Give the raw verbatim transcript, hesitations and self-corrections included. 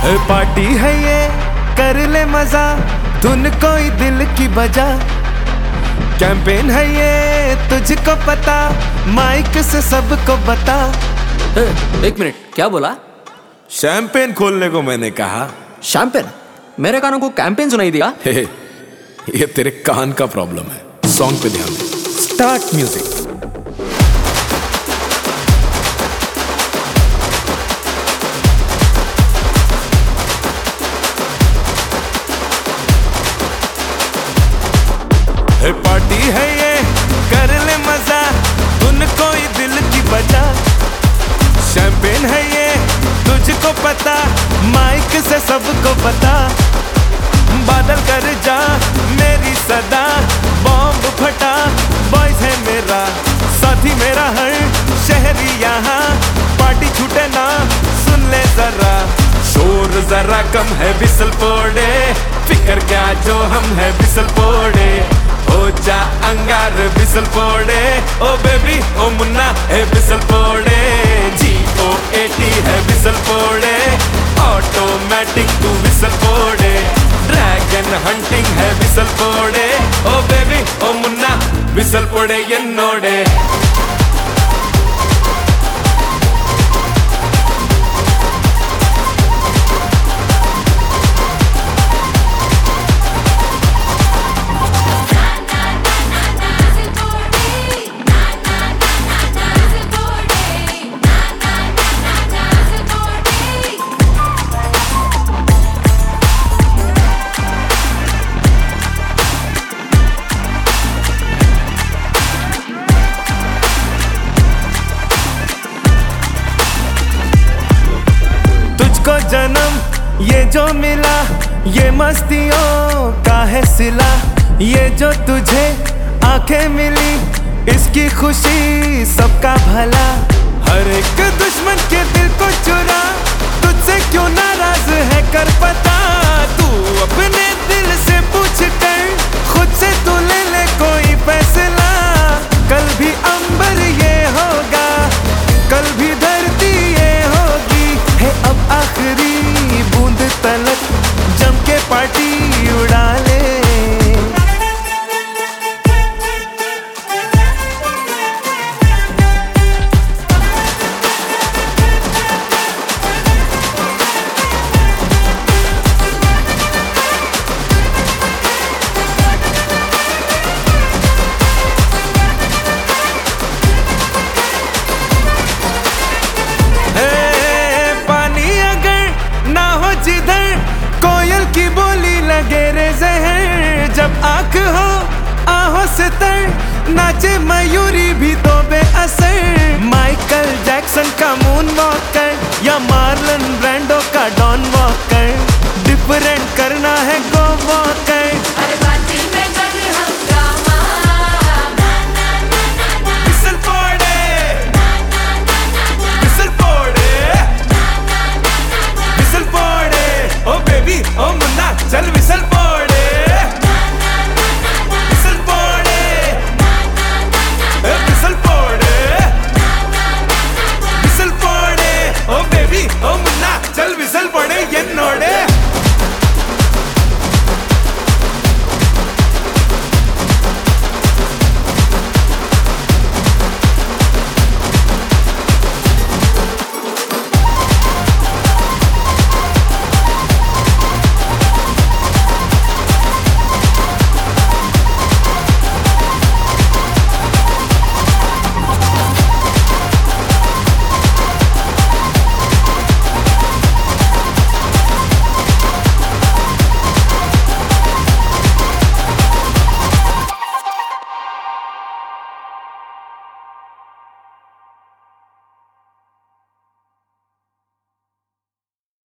Party है ये कर ले मजा, धुन कोई दिल की बजा। कैंपेन है ये तुझको पता, माइक से सबको बता। ए, एक मिनट, क्या बोला? शैंपेन खोलने को मैंने कहा। शैंपेन? मेरे कानों को कैंपेन सुनाई दिया। हे, ये तेरे कान का प्रॉब्लम है। सॉन्ग पे ध्यान दे। Start music. पार्टी है ये कर ले मजा, धुन कोई दिल की बजा। शैंपेन है ये तुझको पता, माइक से सबको पता। बादल कर जा मेरी सदा, बॉम्ब फटा बॉयज है मेरा साथी, मेरा हर शहरी यहाँ। पार्टी छूटे ना सुन ले जरा, शोर जरा कम है बिसल पोड़े। फिकर क्या जो हम है बिसल पोड़े, हो जा अंगार बिसल पोड़े। ओ बेबी ओ मुन्ना है बिसल पोड़े, जी ओ एटी है बिसल पोड़े। ऑटोमेटिक तू बिसल पोड़े, ड्रैगन हंटिंग है बिसल पोड़े। ओ बेबी ओ मुन्ना बिसल पोड़े ये नोड़े। को जन्म ये जो मिला, ये मस्तियों का है सिला। ये जो तुझे आंखें मिली, इसकी खुशी सबका भला। हर एक दुश्मन के दिल को चुरा, तुझसे क्यों नाराज है कर पता। तू अपने दिल से पूछ कर, खुद से तू ले ले कोई फैसला। कल भी अंबर ये होगा, कल भी धरती ये होगी। है अब आखिरी बूंद तलक जम के पार्टी उड़ा ले। जिधर कोयल की बोली लगे रे जहर, जब आंख हो आहों से तर, नाचे मयूरी भी तो बेअसर। माइकल जैक्सन का मून वॉकर या मार्लन ब्रांडो का डॉन वॉकर, डिफरेंट करना है गो वॉकर।